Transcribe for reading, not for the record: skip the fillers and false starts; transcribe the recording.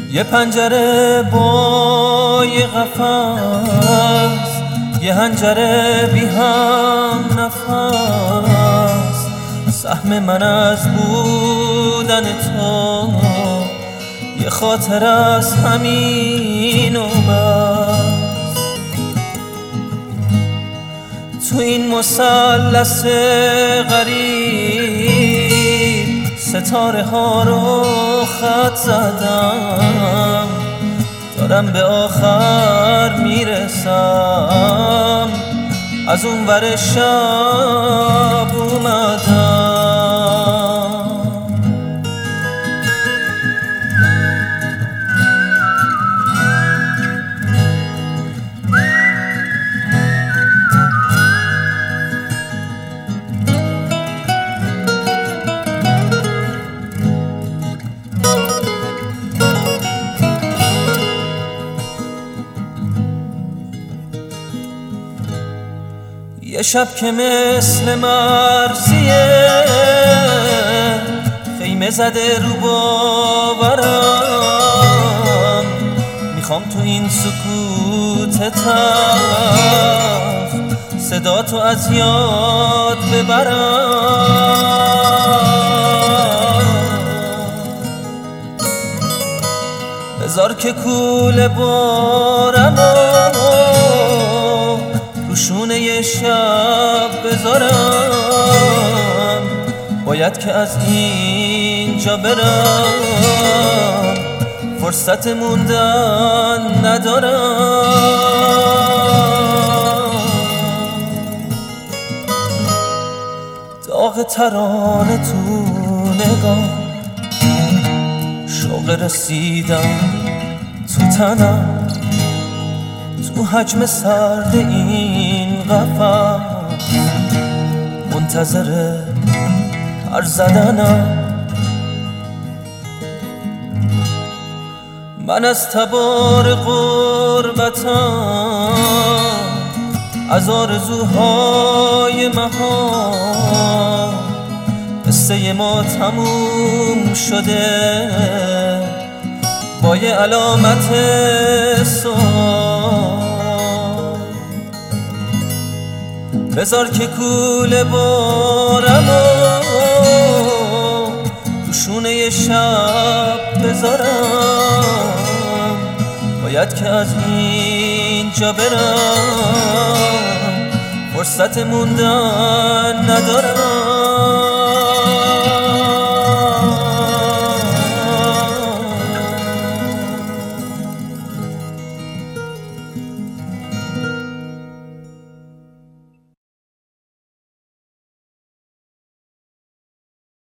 یه پنجره با یه قفس، یه حنجره بی هم نفس. سهم من از بودن تو یه خاطر از همین و بس. تو این مثلث غریب ستاره ها رو خط زدم، دارم به آخر میرسم، از اون ور شب اومدم. یه شب که مثل مرزیه خیمه زده رو باورم، میخوام تو این سکوت تلخ صدا تو از یاد ببرم. بذار که کوله بارم روشونه یه شب بذارم، باید که از اینجا برم، فرصت موندن ندارم. داغ ترانه تو نگاه، شوق رسیدن تو تنم، تو حجم سرد این قفس منتظر پر زدنم. من از تبار غربتم، از آرزوهای مهان، قصه ما تموم شده با یه علامت سوال. بذار که کوله بارم روشونه یه شب بذارم، باید که از اینجا برم، فرصت موندن ندارم.